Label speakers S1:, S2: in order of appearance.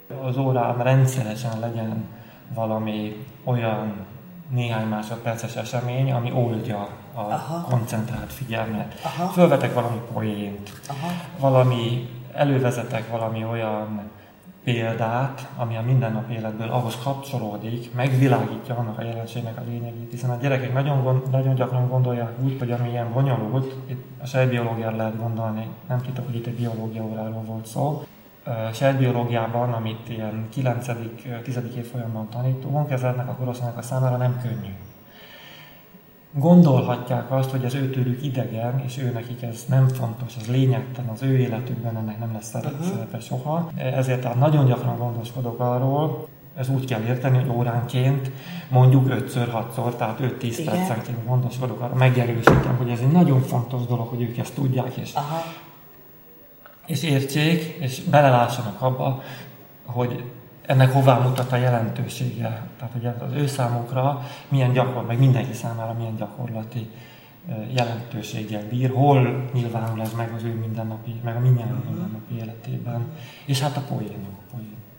S1: az órán rendszeresen legyen valami olyan néhány másodperces esemény, ami oldja a koncentrált figyelmet. Fölvetek valami poént, elővezetek valami olyan példát, ami a mindennapi életből ahhoz kapcsolódik, megvilágítja annak a jelenségnek a lényegét, hiszen a gyerekek nagyon gyakran gondolják úgy, hogy ami ilyen bonyolult, itt a sejtbiológiára lehet gondolni, nem tudok, hogy itt egy biológia óráról volt szó. Sejtbiológiában, amit ilyen 9.-10. évfolyamban tanítunk, ez ennek a korosztálynak a számára nem könnyű. Gondolhatják azt, hogy ez őtőlük idegen, és nekik ez nem fontos, ez lényegtelen, az ő életükben ennek nem lesz szerepe soha. Ezért tehát nagyon gyakran gondoskodok arról, ez úgy kell érteni, hogy óránként mondjuk 5-6-szor, tehát 5-10 percenként gondoskodok arra, megerősítem, hogy ez egy nagyon fontos dolog, hogy ők ezt tudják, és értsék, és belelássanak abba, hogy ennek hová mutat a jelentősége. Tehát, hogy az ő számukra milyen meg mindenki számára milyen gyakorlati jelentőséggel bír, hol nyilvánul ez meg az ő mindennapi, meg a mindjárt mindennapi életében. És hát a poénok.